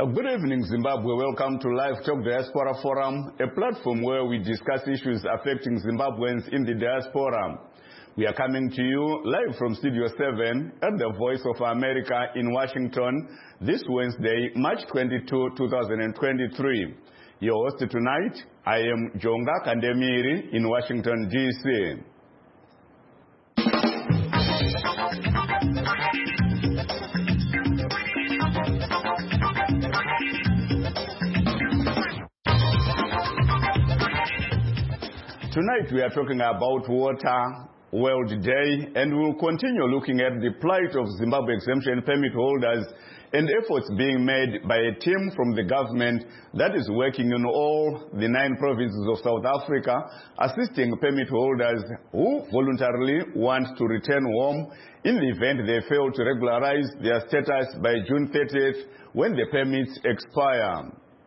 Good evening, Zimbabwe. Welcome to Live Talk Diaspora Forum, a platform where we discuss issues affecting Zimbabweans in the diaspora. We are coming to you live from Studio 7 at the Voice of America in Washington this Wednesday, March 22, 2023. Your host tonight, I am Jonga Kandemiri in Washington, D.C. Tonight we are talking about Water World Day, and we'll continue looking at the plight of Zimbabwe exemption permit holders and efforts being made by a team from the government that is working in all the 9 provinces of South Africa, assisting permit holders who voluntarily want to return home in the event they fail to regularize their status by June 30th when the permits expire.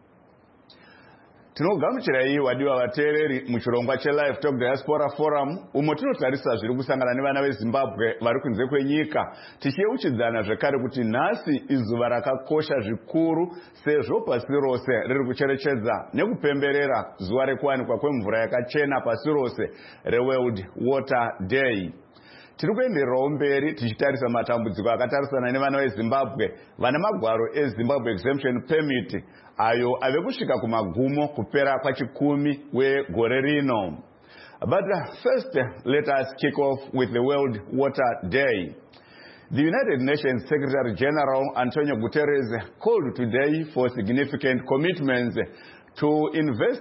Tinogamuchirai wadiwa vateereri muchirongwa cheLive Talk Diaspora Forum umo tinotarisa zviri kusangana nevana veZimbabwe vari kunze kwenyika tichiyeuchidzana zvekare kuti nhasi izuva rakakosha zvikuru sezvo pasi rose riri kucherechedza nekupemberera zuva rekuwanikwa kwemvura yakachena pasi rose reWorld Water Day. Tiri kuendererawo mberi tichitarisa matambudziko akatarisana nevana veZimbabwe vane magwaro eZimbabwe Exemption Permit ayo ave kusvika kumagumo kupera kwachikumi wegore rino. But first, let us kick off with the World Water Day. The United Nations Secretary General Antonio Guterres called today for significant commitments to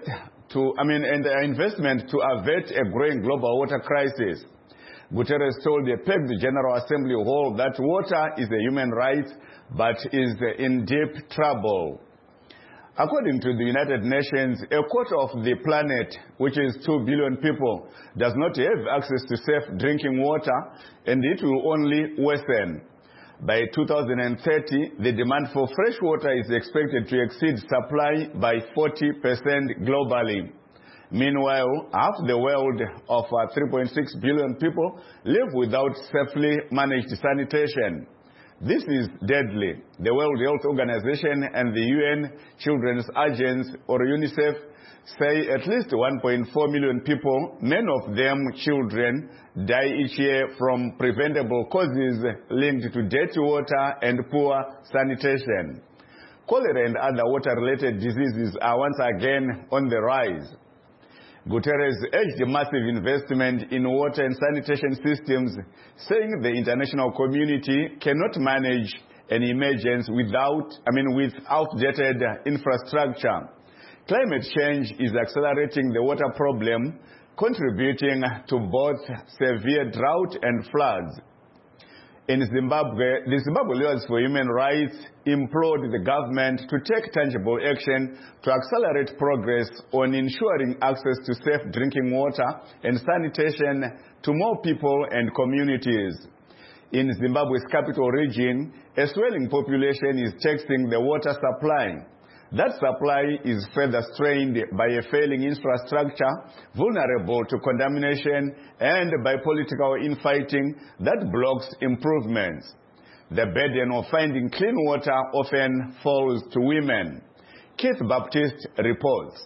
investment to avert a growing global water crisis. Guterres told the packed General Assembly Hall that water is a human right but is in deep trouble. According to the United Nations, a quarter of the planet, which is 2 billion people, does not have access to safe drinking water, and it will only worsen. By 2030, the demand for fresh water is expected to exceed supply by 40% globally. Meanwhile, half the world of 3.6 billion people live without safely managed sanitation. This is deadly. The World Health Organization and the UN Children's Agency, or UNICEF, say at least 1.4 million people, many of them children, die each year from preventable causes linked to dirty water and poor sanitation. Cholera and other water-related diseases are once again on the rise. Guterres urged massive investment in water and sanitation systems, saying the international community cannot manage an emergency with outdated infrastructure. Climate change is accelerating the water problem, contributing to both severe drought and floods. In Zimbabwe, the Zimbabwe Lawyers for Human Rights implored the government to take tangible action to accelerate progress on ensuring access to safe drinking water and sanitation to more people and communities. In Zimbabwe's capital region, a swelling population is taxing the water supply. That supply is further strained by a failing infrastructure, vulnerable to contamination, and by political infighting that blocks improvements. The burden of finding clean water often falls to women. Keith Baptiste reports.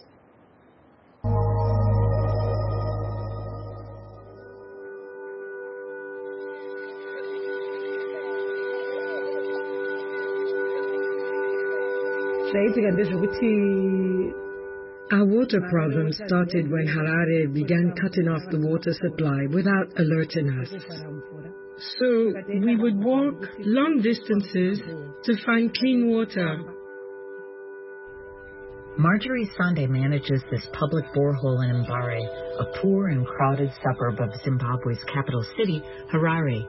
Our water problem started when Harare began cutting off the water supply without alerting us. So we would walk long distances to find clean water. Marjorie Sande manages this public borehole in Mbare, a poor and crowded suburb of Zimbabwe's capital city, Harare.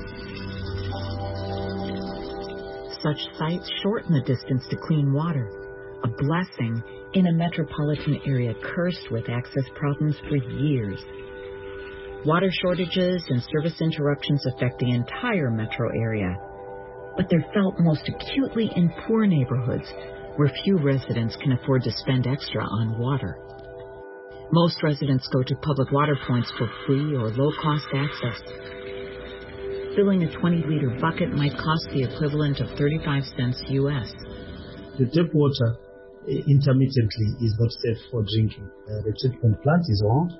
Such sites shorten the distance to clean water, a blessing in a metropolitan area cursed with access problems for years. Water shortages and service interruptions affect the entire metro area, but they're felt most acutely in poor neighborhoods where few residents can afford to spend extra on water. Most residents go to public water points for free or low-cost access. Filling a 20-liter bucket might cost the equivalent of 35 cents U.S. The tap water intermittently is not safe for drinking. The treatment plant is old,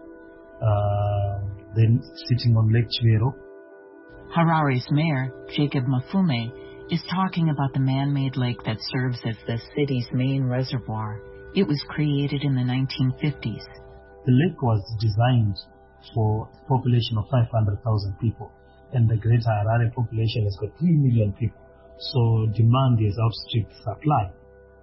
then sitting on Lake Chivero. Harare's mayor, Jacob Mafume, is talking about the man-made lake that serves as the city's main reservoir. It was created in the 1950s. The lake was designed for a population of 500,000 people, and the greater Harare population has got 3 million people. So demand is outstripped supply.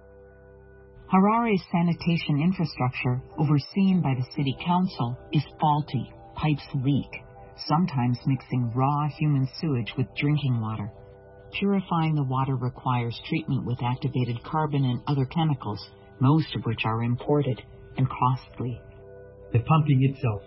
Harare's sanitation infrastructure, overseen by the city council, is faulty. Pipes leak, sometimes mixing raw human sewage with drinking water. Purifying the water requires treatment with activated carbon and other chemicals, most of which are imported and costly. The pumping itself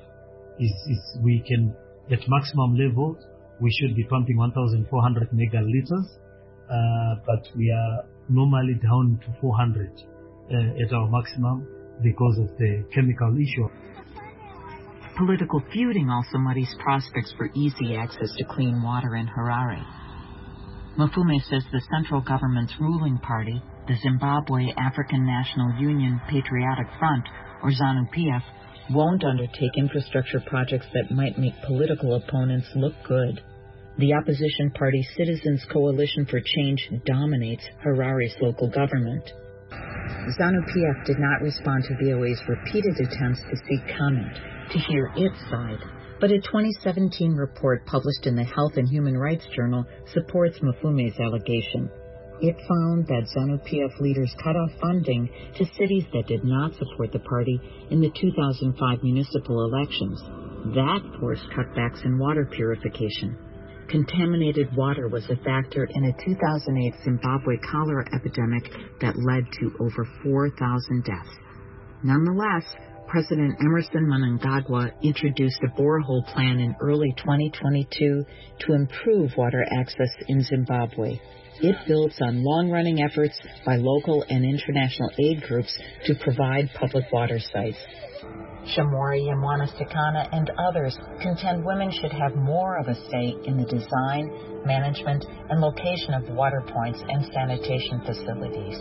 we can, at maximum level, we should be pumping 1,400 megaliters, but we are normally down to 400 at our maximum because of the chemical issue. Political feuding also muddies prospects for easy access to clean water in Harare. Mafume says the central government's ruling party, the Zimbabwe African National Union Patriotic Front, or ZANU-PF, won't undertake infrastructure projects that might make political opponents look good. The opposition party Citizens Coalition for Change dominates Harare's local government. ZANU-PF did not respond to VOA's repeated attempts to seek comment, to hear its side. But a 2017 report published in the Health and Human Rights Journal supports Mafume's allegation. It found that ZANU-PF leaders cut off funding to cities that did not support the party in the 2005 municipal elections. That forced cutbacks in water purification. Contaminated water was a factor in a 2008 Zimbabwe cholera epidemic that led to over 4,000 deaths. Nonetheless, President Emerson Mnangagwa introduced a borehole plan in early 2022 to improve water access in Zimbabwe. It builds on long-running efforts by local and international aid groups to provide public water sites. Shamori Yamwana-Sakana and others contend women should have more of a say in the design, management, and location of water points and sanitation facilities.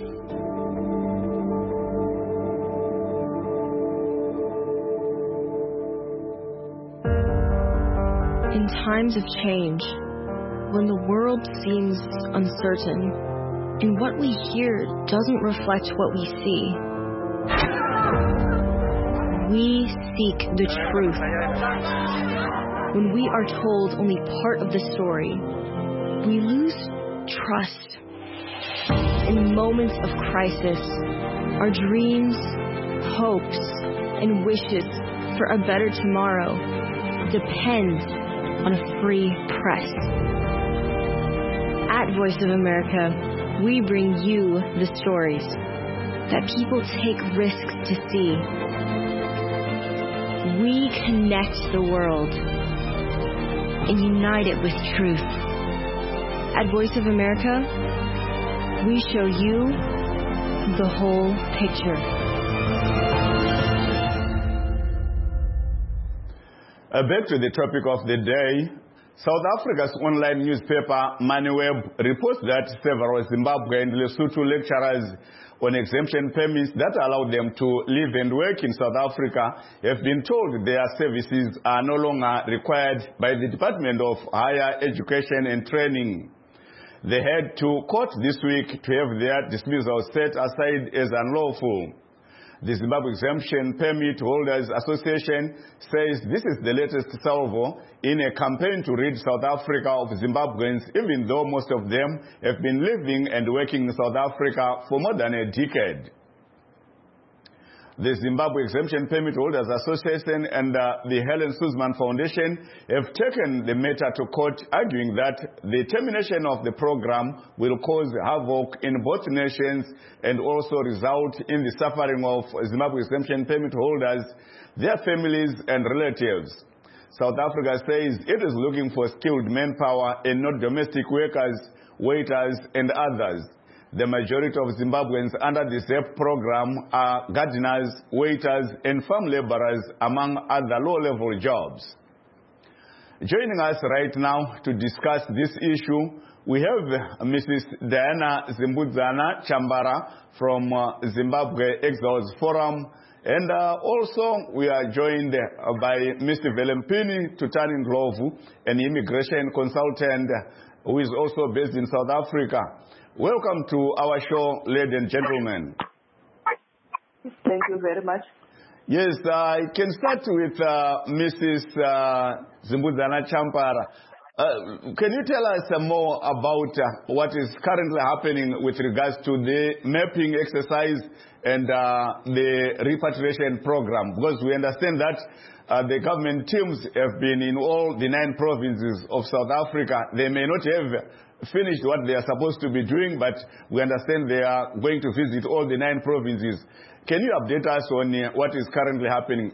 In times of change, when the world seems uncertain, and what we hear doesn't reflect what we see, we seek the truth. When we are told only part of the story, we lose trust. In moments of crisis, our dreams, hopes, and wishes for a better tomorrow depend on a free press. At Voice of America, we bring you the stories that people take risks to see. We connect the world and unite it with truth. At Voice of America, we show you the whole picture. Back to the topic of the day. South Africa's online newspaper MoneyWeb reports that several Zimbabwean and Lesotho lecturers on exemption permits that allow them to live and work in South Africa have been told their services are no longer required by the Department of Higher Education and Training. They had to court this week to have their dismissal set aside as unlawful. The Zimbabwe Exemption Permit Holders Association says this is the latest salvo in a campaign to rid South Africa of Zimbabweans, even though most of them have been living and working in South Africa for more than a decade. The Zimbabwe Exemption Permit Holders Association and the Helen Suzman Foundation have taken the matter to court, arguing that the termination of the program will cause havoc in both nations and also result in the suffering of Zimbabwe Exemption Permit holders, their families and relatives. South Africa says it is looking for skilled manpower and not domestic workers, waiters and others. The majority of Zimbabweans under the ZEP program are gardeners, waiters, and farm laborers, among other low-level jobs. Joining us right now to discuss this issue, we have Mrs. Diana Zimbudzana Chambara from Zimbabwe Exiles Forum. And also we are joined by Mr. Velempini Tutani Ndlovu, an immigration consultant who is also based in South Africa. Welcome to our show, ladies and gentlemen. Thank you very much. Yes, I can start with Mrs. Zimbudzana Chambara. Can you tell us more about what is currently happening with regards to the mapping exercise and the repatriation program? Because we understand that the government teams have been in all the 9 provinces of South Africa. They may not have finished what they are supposed to be doing, but we understand they are going to visit all the 9 provinces. Can you update us on what is currently happening?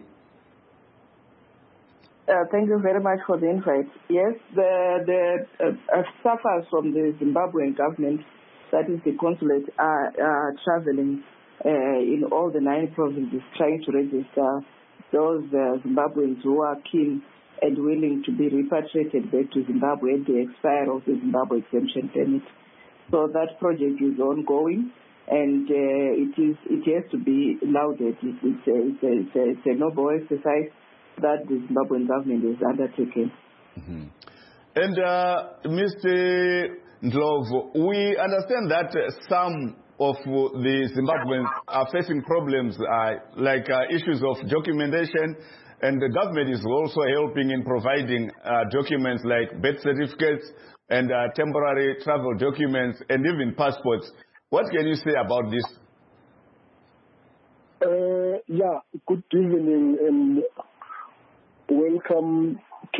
Thank you very much for the invite. Yes, the staffers from the Zimbabwean government, that is the consulate, are traveling in all the 9 provinces trying to register those Zimbabweans who are keen and willing to be repatriated back to Zimbabwe at the expiry of the Zimbabwe exemption permit. So that project is ongoing, and it has to be lauded. It's a noble exercise that the Zimbabwean government is undertaking. Mm-hmm. And Mr. Ndlovu, we understand that some of the Zimbabweans are facing problems like issues of documentation, and the government is also helping in providing documents like birth certificates and temporary travel documents and even passports. What can you say about this? Good evening and welcome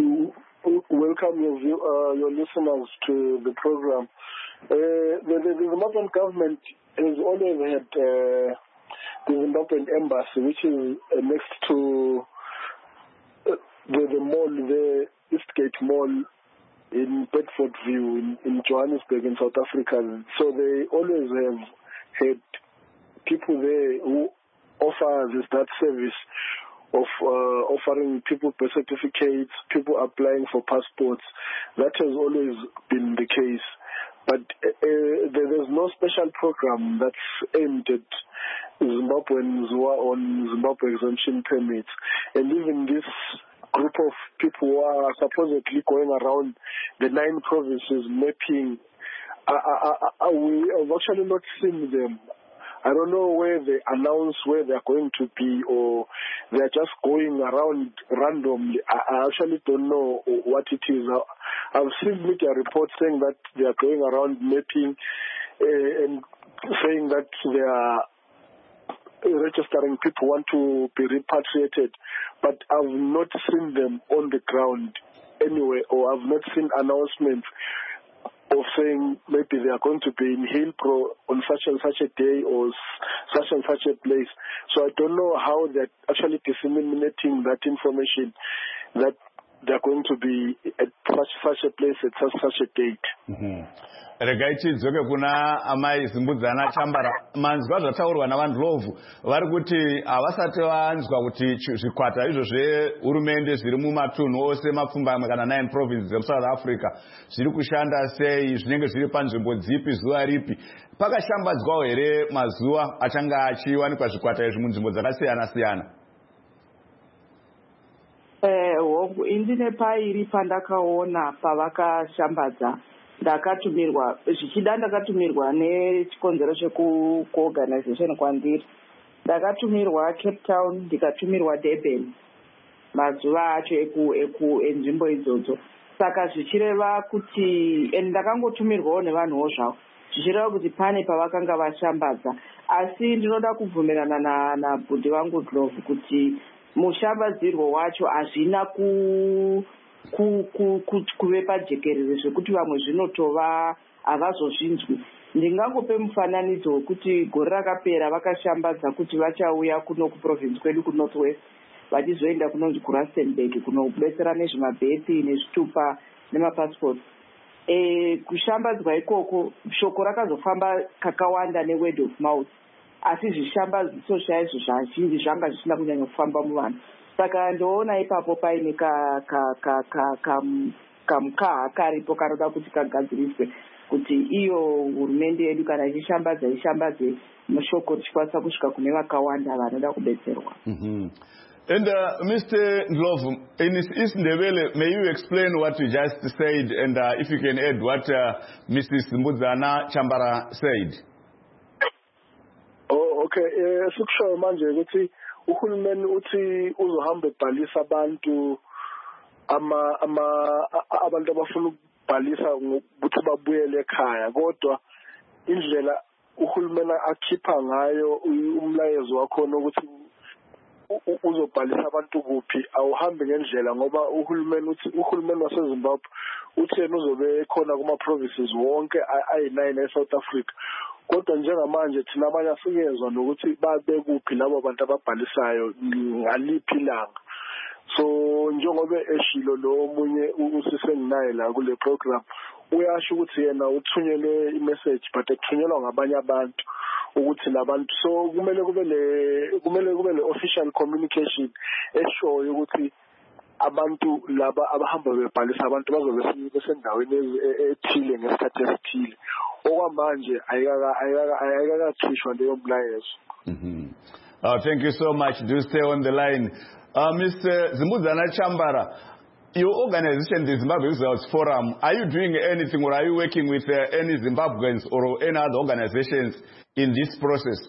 your listeners to the program. The Zimbabwean government has always had the Zimbabwean embassy, which is next to the mall, the Eastgate Mall in Bedfordview in Johannesburg in South Africa. So they always have had people there who offer that service of offering people birth certificates, people applying for passports. That has always been the case. But there's no special program that's aimed at Zimbabweans who are on Zimbabwe exemption permits. And even this group of people who are supposedly going around the 9 provinces mapping, we have actually not seen them. I don't know where they announce where they are going to be, or they are just going around randomly. I actually don't know what it is. I've seen media reports saying that they are going around mapping and saying that they are registering people want to be repatriated, but I've not seen them on the ground anyway, or I've not seen announcements of saying maybe they are going to be in Hillbrow on such and such a day or such and such a place. So I don't know how they're actually disseminating that information that they're going to be at such a place at such a date. Mm-hmm. Regaichidzoke kuna amai Zimbudzana Chambara, manzwa zvataurwa navanhlovu vari kuti havasati vanzwa kuti zvikwata izvo zvehurumende zviri mumatunhu ose mapfumbamwe kana 9 provinces dzemusouth Africa zviri kushanda sei, zvinenge zviri panzvimbo dzipi, zuva ripi. Pakashambadzwawo here mazuva achanga achiwanikwa zvikwata izvi munzvimbo dzakasiyana siyana? Indine pairi pandakaona pavakashambadza ndakatumirwa zvichida, ndakatumirwa nechikonzero chekuorganization kwandiri. Ndakatumirwa Cape Town, ndikatumirwa Durban mazuva acho enzvimbo idzodzo. Saka zvichireva kuti ndakangotumirwawo nevanhuwo zvavo, zvichireva kuti pane pavakanga vashambadza. Asi ndinoda kubvumirana nabhudhi vangu Ndlovu kuti mushambadzirwo wacho hazvina kuve pajekerere zvekuti vamwe zvinotova havazozvinzwi. Ndingangope mufananidzo wekuti gore rakapera vakashambadza kuti vachauya kuno kuprovince kwedu kuNorth West vachizoenda kunonzi kuRustenburg kunobetsera nezvimabhepi nezvitupa nemapassports. Kushambadzwa ikoko shoko rakazofamba kakawanda neword of mouth, asi zvishambadziso chaizvo zvazhinji zvanga zvisina kunyanya kufamba muvanhu. saka ndoona ipapo paine kamukaka karipo kanoda kuti kagadziriswe kuti iyo hurumende yedu kana ichishambadza ishambadze mashoko richikwanisa kusvika kune vakawanda vanoda kubetserwa. And Mr. Ndlovu, in Isindebele, may you explain what you just said, and if you can add what Mrs. Mbudzana Chambara said? Oh, okay. Sikusho manje ukuthi uhulumeni uthi uzohamba ebhalisa abantu abantu abafuna ukubhalisa ukuthi babuyele ekhaya, kodwa indlela uhulumeni akhipha ngayo umlayezo wakhona ukuthi uzobhalisa abantu kuphi awuhambi ngendlela ngoba uhulumeni waseZimbabwe uthi yena uzobe khona kuma provinces wonke ayi9 eSouth Africa, kodwa njengamanje thina abanye asikezwa nokuthi babe kuphi labo bantu ababhalisayo ngaliphi ilanga. So njengoba eshilo lo omunye usisenginaye la kule program uyasho ukuthi yena uthunyelwe imessage but ethunyelwa ngabanye abantu ukuthi labantu, so kumele kube le official communication eshoyo ukuthi abantu laba abahamba bebhalisa abantu bazobe besendaweni ethile ngesikhathi esithile. Okwamanje ayikakakhishwa leyo mlayezo. Thank you so much. Do stay on the line. Mr. Mbudzana Chambara, your organization, the Zimbabwe Results Forum, are you doing anything or are you working with any Zimbabweans or any other organizations in this process?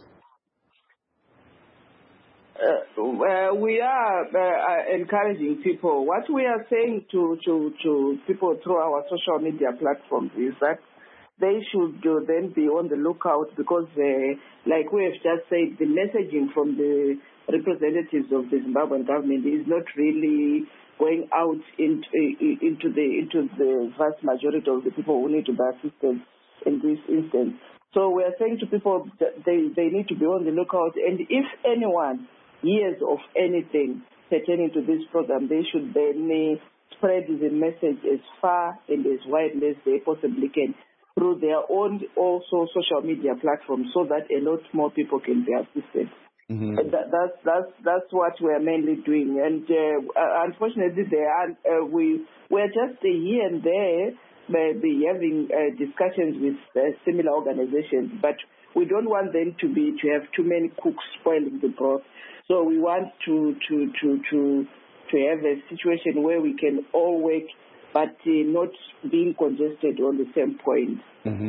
We are encouraging people. What we are saying to people through our social media platforms is that they should then be on the lookout because, like we have just said, the messaging from the representatives of the Zimbabwean government is not really going out into the vast majority of the people who need to be assisted in this instance. So we are saying to people that they need to be on the lookout, and if anyone hears of anything pertaining to this program, they should then spread the message as far and as widely as they possibly can through their own also social media platforms so that a lot more people can be assisted. That's what we are mainly doing, and unfortunately, we're just here and there maybe having discussions with similar organizations, but we don't want them to have too many cooks spoiling the broth. So we want to have a situation where we can all work, but not being congested on the same point.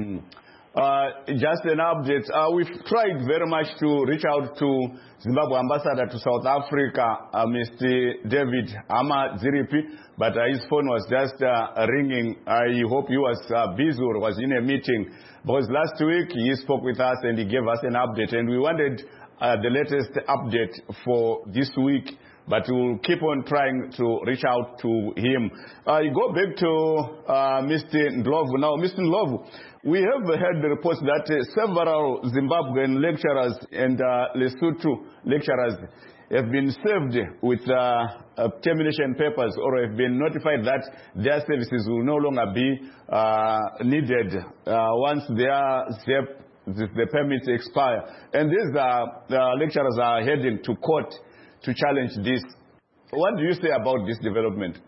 Just an update. We've tried very much to reach out to Zimbabwe ambassador to South Africa, Mr. David Ziripi, but his phone was just ringing. I hope he was busy or was in a meeting, because last week he spoke with us and he gave us an update, and we wanted the latest update for this week, but we'll keep on trying to reach out to him. I go back to Mr. Ndlovu. Now, Mr. Ndlovu, we have heard the reports that several Zimbabwean lecturers and Lesotho lecturers have been served with termination papers or have been notified that their services will no longer be needed once the permits expire. And these lecturers are heading to court to challenge this. What do you say about this development?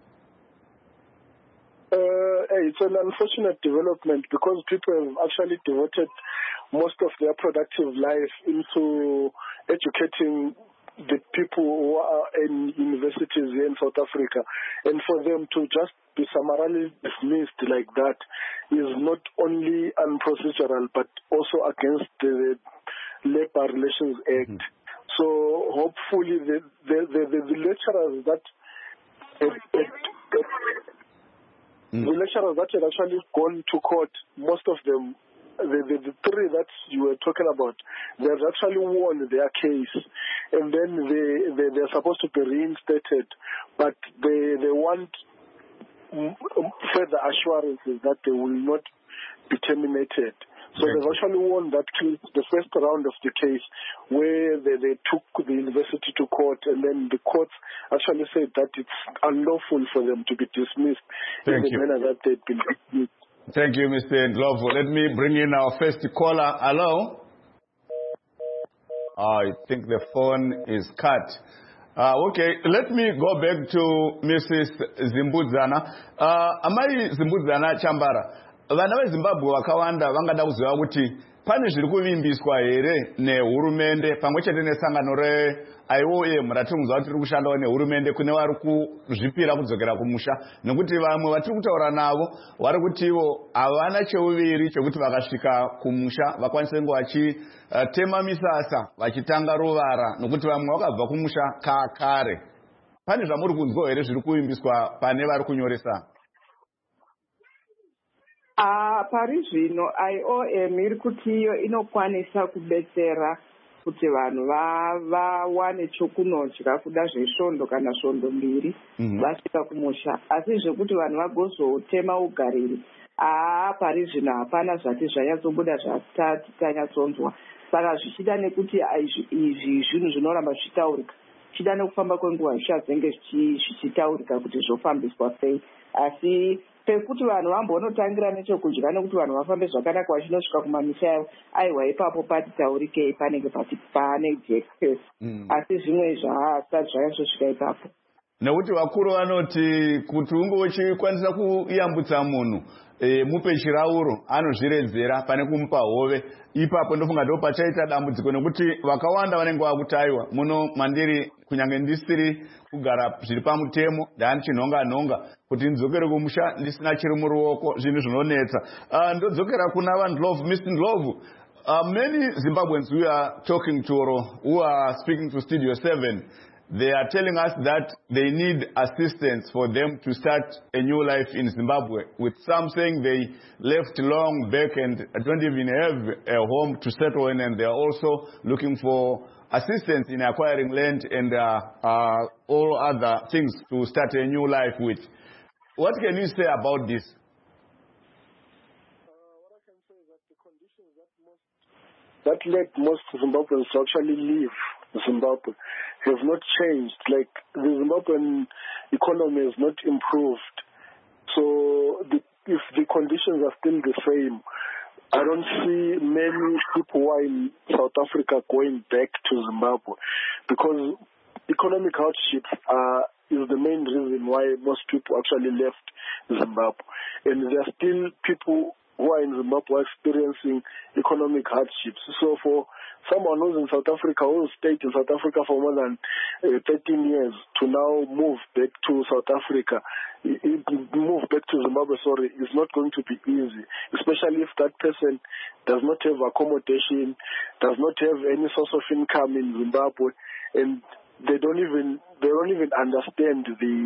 It's an unfortunate development because people have actually devoted most of their productive life into educating the people who are in universities here in South Africa. And for them to just be summarily dismissed like that is not only unprocedural but also against the Labor Relations Act. So hopefully the lecturers that the lecturers that had actually gone to court, most of them, the three that you were talking about, they have actually won their case, and then they're supposed to be reinstated, but they want further assurances that they will not be terminated. So they've actually won that case, the first round of the case, where they took the university to court, and then the courts actually said that it's unlawful for them to be dismissed in the manner that they've been dismissed. Thank you, Mr. Ndlovu. Let me bring in our first caller. Hello? I think the phone is cut. Okay, let me go back to Mrs. Zimbudzana. Amai Zimbudzana Chambara. Vana veZimbabwe vakawanda vangada kuziva kuti pane zviri kuvimbiswa here nehurumende pamwechete nesangano reIOM ratinoziva kuti riri kushandawo nehurumende kune vari kuzvipira kudzokera kumusha, nekuti vamwe vatiri kutaura navo vari kuti ivo havana cheuviri chekuti vakasvika kumusha vakwanise kunge vachitema misasa vachitanga ruvara, nokuti vamwe vakabva kumusha kare. Pane zvamuri kunzwa here zviri kuvimbiswa pane vari kunyoresa? Pari zvino IOM iri kuti iyo inokwanisa kubetsera kuti vanhu vawane chokunodya kuda zvesvondo kana svondo mbiri vasvika kumusha, asi zvekuti vanhu vagozotema ugariri pari zvino hapana zvati zvanyatsobuda zvati tanyatsonzwa. Saka zvichida nekuti izvi zvinhu zvinoramba zvichitaurika, zvichida nekufamba kwenguva zvichazenge zvichitaurika kuti zvofambiswa sei, asi pekuti vanhu vambonotangira nechekudya nekuti vanhu vafambe zvakanaka vachinosvika kumamisha yavo, aiwa ipapo patitaurikei panenge pane jekesi, asi zvimwe zvasati zvanyazosvika ipapo. Nekuti vakuru vanoti kuti unge uchikwanisa kuyambutsa munhu mupe chirauro anozviredzera pane kumupa hove, ipapo ndofunga ndo pachaita dambudziko, nekuti vakawanda vanenge vakutaiwa muno mandiri kunyange ndisiri kugara zviri pamutemo ndanichinhonga kuti ndidzokere kumusha ndisina chiri muruoko, zvinhu zvinonetsa. Ndodzokera kuna vaNdlovu. Mr. Ndlovu, many Zimbabweans we are talking to or who are speaking to Studio 7, they are telling us that they need assistance for them to start a new life in Zimbabwe, with some saying they left long back and don't even have a home to settle in, and they are also looking for assistance in acquiring land and all other things to start a new life with. What can you say about this? What I can say is that the conditions that led most Zimbabweans to actually leave Zimbabwe have not changed. Like, the Zimbabwean economy has not improved. So if the conditions are still the same, I don't see many people who are in South Africa going back to Zimbabwe, because economic hardships is the main reason why most people actually left Zimbabwe. And there are still people who are in Zimbabwe experiencing economic hardships. So for someone who's in South Africa, who stayed in South Africa for more than 13 years, to now move back to South Africa, move back to Zimbabwe, is not going to be easy, especially if that person does not have accommodation, does not have any source of income in Zimbabwe, and they don't even understand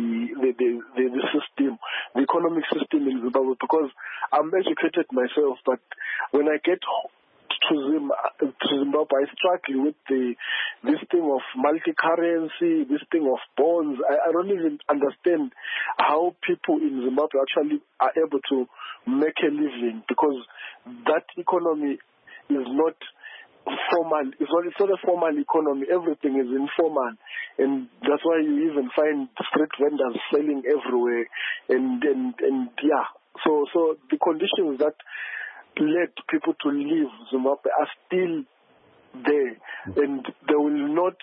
the system, the economic system in Zimbabwe, because I'm educated myself, but when I get to Zimbabwe, I struggle with this thing of multi-currency, this thing of bonds. I don't even understand how people in Zimbabwe actually are able to make a living, because that economy is not formal. It's not a formal economy. Everything is informal, and that's why you even find street vendors selling everywhere. And yeah, so the conditions that led people to leave Zimbabwe are still there, and they will not.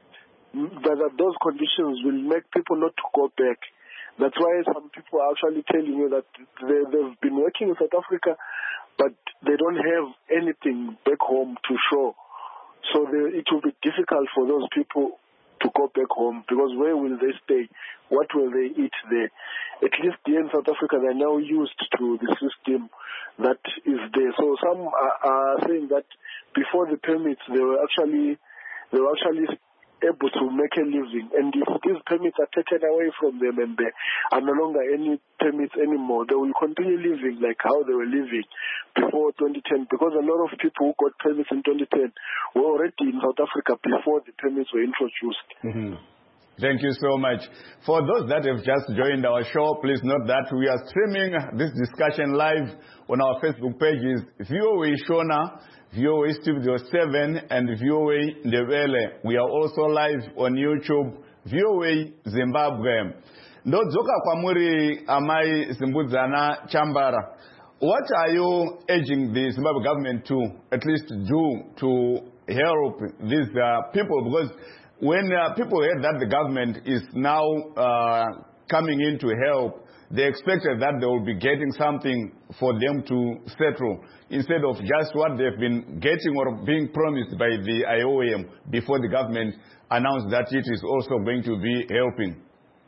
Those conditions will make people not to go back. That's why some people are actually telling you that they've been working in South Africa, but they don't have anything back home to show. So it will be difficult for those people to go back home, because where will they stay? What will they eat there? At least here in South Africa, they're now used to the system that is there. So some are saying that before the permits, they were actually able to make a living, and if these permits are taken away from them and there are no longer any permits anymore, they will continue living like how they were living before 2010, because a lot of people who got permits in 2010 were already in South Africa before the permits were introduced. Thank you so much. For those that have just joined our show, please note that we are streaming this discussion live on our Facebook pages, VOA Shona, VOA Studio 7, and VOA Ndebele. We are also live on YouTube, VOA Zimbabwe. Ndodzoka kwamuri Amai Zimbudzana Chambara. What are you urging the Zimbabwe government to at least do to help these people? Because when people heard that the government is now coming in to help, they expected that they will be getting something for them to settle instead of just what they've been getting or being promised by the IOM before the government announced that it is also going to be helping.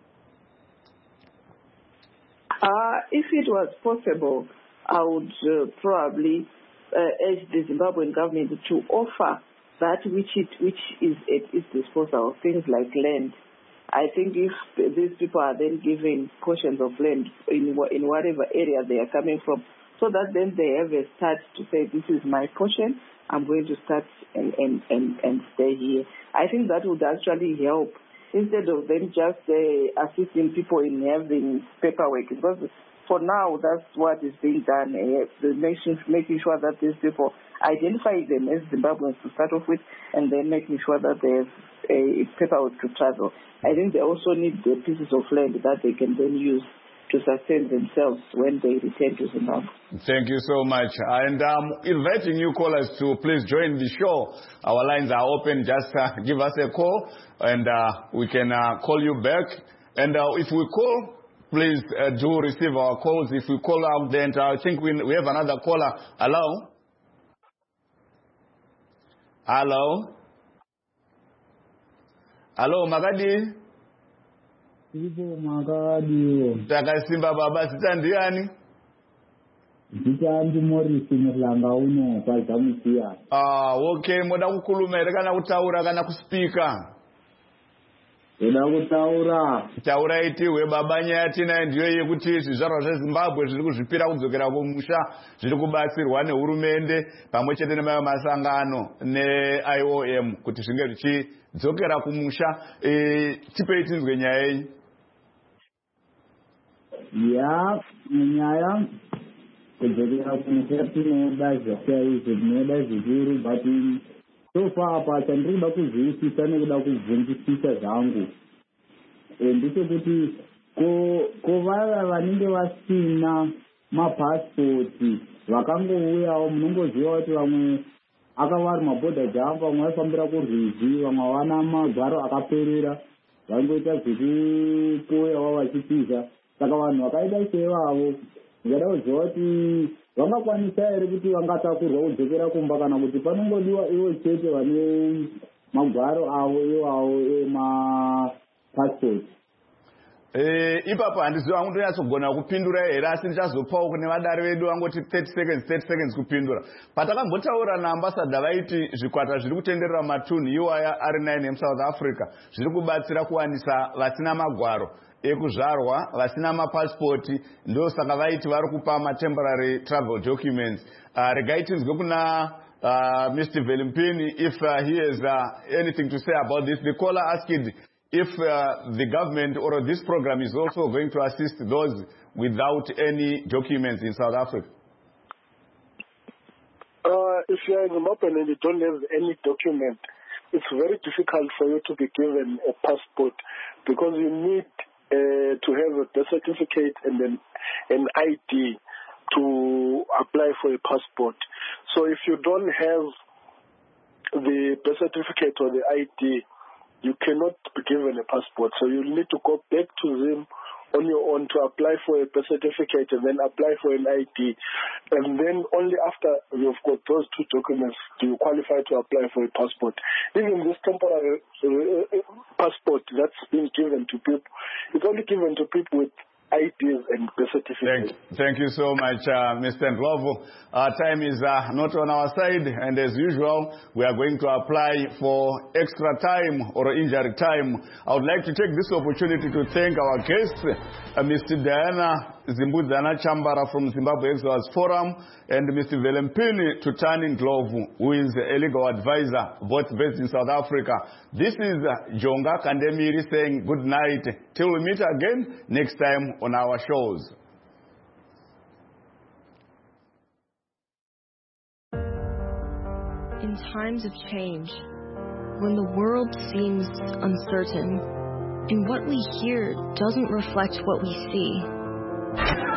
If it was possible, I would probably urge the Zimbabwean government to offer that which is at its disposal, things like land. I think if these people are then given portions of land in whatever area they are coming from, so that then they have a start to say, this is my portion, I'm going to start and stay here. I think that would actually help, instead of them just assisting people in having paperwork. Because for now, that's what is being done, making sure that these people, identify them as Zimbabweans to start off with, and then making sure that they have a paperwork to travel. I think they also need the pieces of land that they can then use to sustain themselves when they return to Zimbabwe. Thank you so much. And inviting you callers to please join the show. Our lines are open. Just give us a call and we can call you back. And if we call, please do receive our calls. If we call out then, I think we have another caller. Hello? Hello? Hello, Magadi? Ivo Magadi. Takasimba baba sitandiani? Zitandi Morris Mlanga uno kwa Zamusia. Okay, moda kukulumere kana kutaura kana kuspika. Eda kutaura. Taura itiwe baba nyatina ndiyo yekuti zvizvarwa zveZimbabwe zviri kuzvipira kudzokera kumusha, zviri kubatsirwa nehurumende pamwe chete nemayo masangano neIOM kuti zvinge zvichidzokera kumusha. Tipei tinzwe nyaya iyi. Ya, nyaya kudzokera kumusha tinoda zvakaizi, tinoda zvikuru, but so far chandinoda kuzwisisa nekuda kubvunzisisa zvangu ndechekuti kovava vanenge vasina mapasipoti vakangouyawo, munongoziva kuti vamwe akavari mabhodha jambo, vamwe vaifambira kurwizi, vamwe havana magwaro akaperera, vangoita zvekupoyawo vachitiza. Saka vanhu vakaita sevavo ndingada kuziva kuti vangakwanisa here kuti vangatakurwa kudzokera kumba, kana kuti panongodiwa ivo chete vane magwaro avo iwawo emapasipoti. Ipapo handiziva angotonyatsokuona kupindura here, asi ndichazopawo kune vadare vedu vangoti 30 seconds kupindura. Patakambotaura naambassadha vaiti zvikwata zviri kutenderera matunhu iwaya ari 9 emuSouth Africa zviri kubatsira kuwanisa vasina magwaro ekuzvarwa, vasina mapasipoti, ndo saka vaiti vari kupa temporary travel documents. Regai tinzwe kuna Mr. Velimpini if he has anything to say about this. The caller asked if the government or this program is also going to assist those without any documents in South Africa. If you are in Zimbabwe and you don't have any document, it's very difficult for you to be given a passport, because you need to have a birth certificate and then an ID to apply for a passport. So if you don't have the birth certificate or the ID, you cannot be given a passport. So you need to go back to them on your own to apply for a birth certificate and then apply for an ID. And then only after you've got those two documents do you qualify to apply for a passport. Even this temporary passport that's been given to people, it's only given to people with IDs and birth certificates. Thank you so much, Mr. Ndlovu. Our time is not on our side, and as usual, we are going to apply for extra time or injury time. I would like to take this opportunity to thank our guests, Mr. Diana Zimbudzana Chambara from Zimbabwe Exodus Forum, and Mr. Velimpini Tutani Ndlovu, who is a legal advisor, both based in South Africa. This is Jonga Kandemiri saying good night. Till we meet again next time on our shows. In times of change, when the world seems uncertain, and what we hear doesn't reflect what we see,